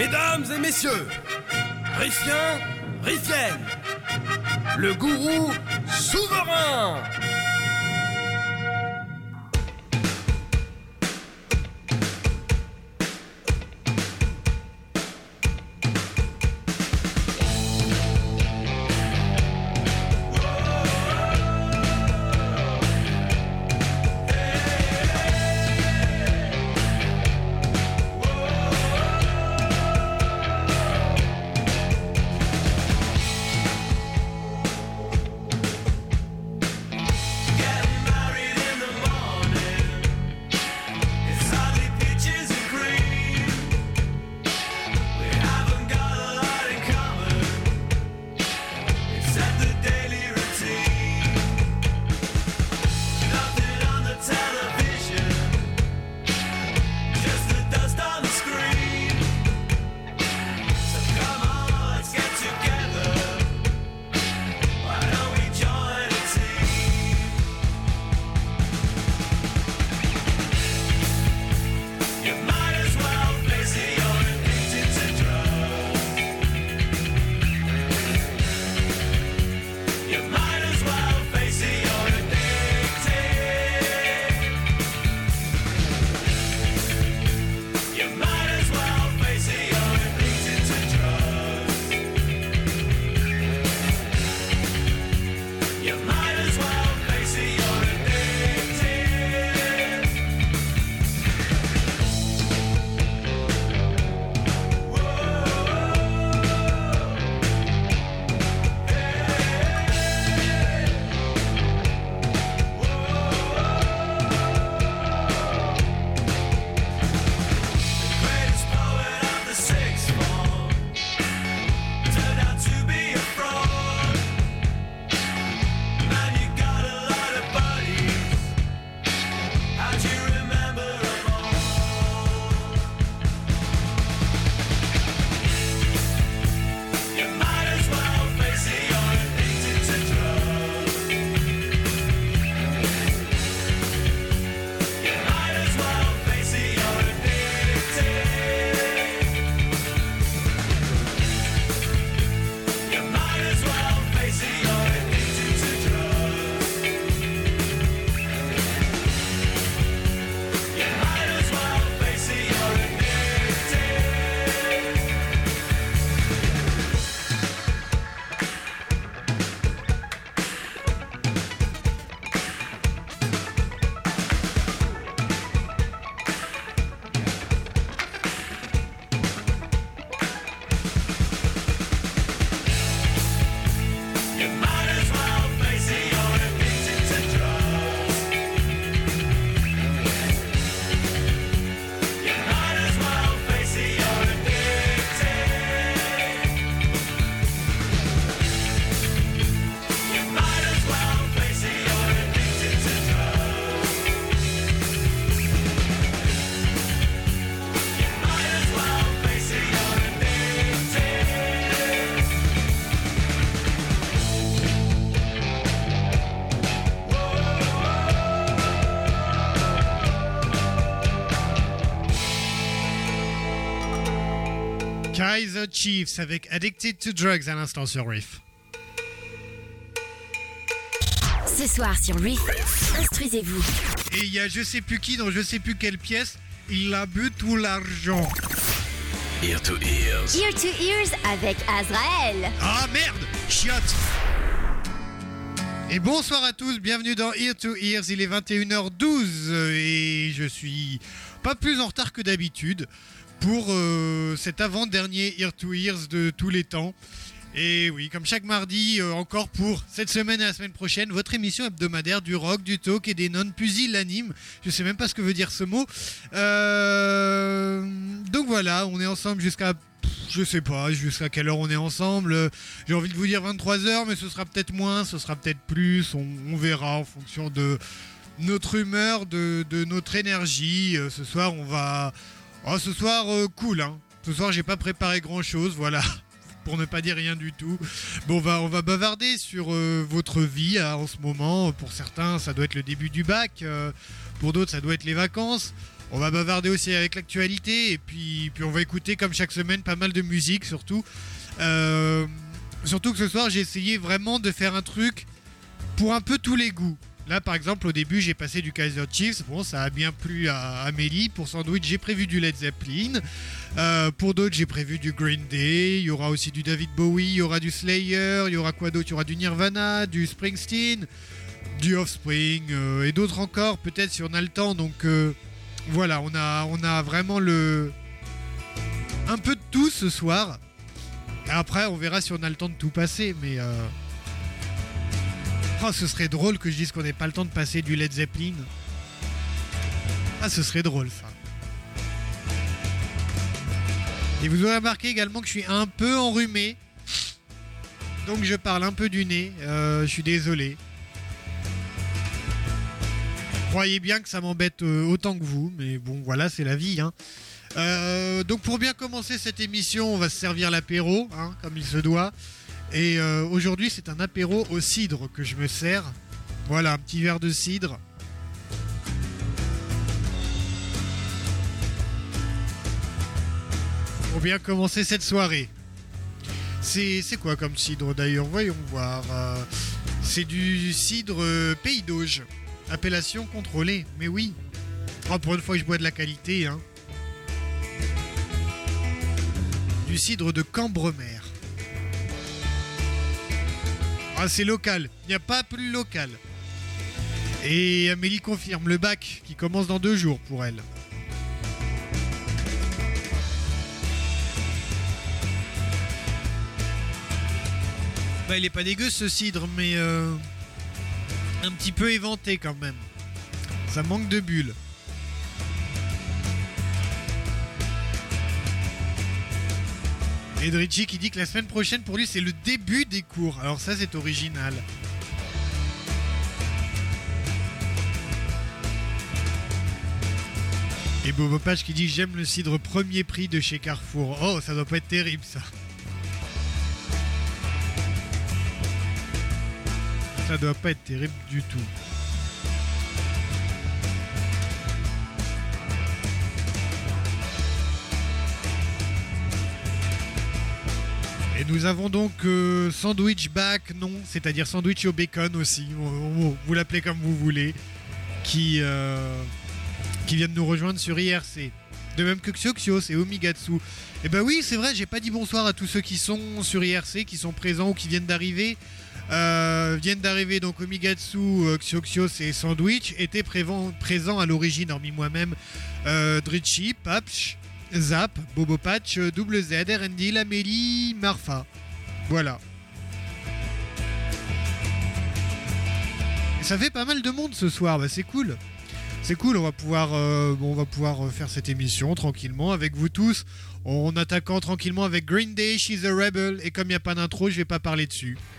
Mesdames et messieurs, Riffien, Riffienne, le gourou souverain. Kaiser Chiefs avec Addicted to Drugs à l'instant sur Riff. Ce soir sur Riff, instruisez-vous. Et il y a je sais plus qui dans je sais plus quelle pièce, il a bu tout l'argent. Ear to Ears. Ear to Ears avec Azrael. Ah merde, chiotte. Et bonsoir à tous, bienvenue dans Ear to Ears, il est 21h12 et je suis pas plus en retard que d'habitude pour cet avant-dernier Ear to Ears de tous les temps. Et oui, comme chaque mardi, encore pour cette semaine et la semaine prochaine, votre émission hebdomadaire du rock, du talk et des non-pusillanimes. Je sais même pas ce que veut dire ce mot. Donc voilà, on est ensemble jusqu'à... Je sais pas jusqu'à quelle heure on est ensemble. J'ai envie de vous dire 23h, mais ce sera peut-être moins, ce sera peut-être plus. On verra en fonction de notre humeur, de notre énergie. Ce soir, on va... Oh, ce soir, cool, hein. Ce soir, j'ai pas préparé grand-chose, voilà. Pour ne pas dire rien du tout. Bon, on va bavarder sur votre vie en ce moment. Pour certains, ça doit être le début du bac. Pour d'autres, ça doit être les vacances. On va bavarder aussi avec l'actualité et puis on va écouter comme chaque semaine pas mal de musique surtout. Surtout que ce soir j'ai essayé vraiment de faire un truc pour un peu tous les goûts. Là par exemple au début j'ai passé du Kaiser Chiefs, bon ça a bien plu à Amélie. Pour Sandwich j'ai prévu du Led Zeppelin, pour d'autres j'ai prévu du Green Day, il y aura aussi du David Bowie, il y aura du Slayer, il y aura quoi d'autre, il y aura du Nirvana, du Springsteen, du Offspring et d'autres encore peut-être si on a le temps. Donc voilà, on a vraiment un peu de tout ce soir. Après, on verra si on a le temps de tout passer, mais ce serait drôle que je dise qu'on n'ait pas le temps de passer du Led Zeppelin. Ce serait drôle ça. Et vous aurez remarqué également que je suis un peu enrhumé, donc je parle un peu du nez. Je suis désolé. Croyez bien que ça m'embête autant que vous, mais bon, voilà, c'est la vie, hein. Donc pour bien commencer cette émission, on va se servir l'apéro, hein, comme il se doit. Et aujourd'hui, c'est un apéro au cidre que je me sers. Voilà, un petit verre de cidre. Pour bien commencer cette soirée. C'est quoi comme cidre d'ailleurs? Voyons voir. C'est du cidre Pays d'Auge. Appellation contrôlée, mais oui. Pour une fois que je bois de la qualité, hein. Du cidre de Cambremer. C'est local, il n'y a pas plus local. Et Amélie confirme le bac qui commence dans 2 jours pour elle. Il est pas dégueu ce cidre, mais un petit peu éventé quand même. Ça manque de bulles. Et Dritchi qui dit que la semaine prochaine pour lui c'est le début des cours. Alors ça c'est original. Et Bobo Page qui dit j'aime le cidre premier prix de chez Carrefour. Oh ça doit pas être terrible ça. Ça doit pas être terrible du tout. Et nous avons donc Sandwich Back, non, c'est-à-dire Sandwich au bacon aussi, vous l'appelez comme vous voulez, qui vient de nous rejoindre sur IRC. De même que Xioxios et Omigatsu. Et ben oui, c'est vrai, j'ai pas dit bonsoir à tous ceux qui sont sur IRC, qui sont présents ou qui viennent d'arriver. Donc Omigatsu, Xioxios et Sandwich étaient présents à l'origine, hormis moi-même, Dritchi, Papch, Zap, Bobo Patch, Double Z, RND, Lamélie, Marfa. Voilà. Et ça fait pas mal de monde ce soir, c'est cool. C'est cool, on va pouvoir faire cette émission tranquillement avec vous tous, en attaquant tranquillement avec Green Day, She's a Rebel, et comme il n'y a pas d'intro, je vais pas parler dessus.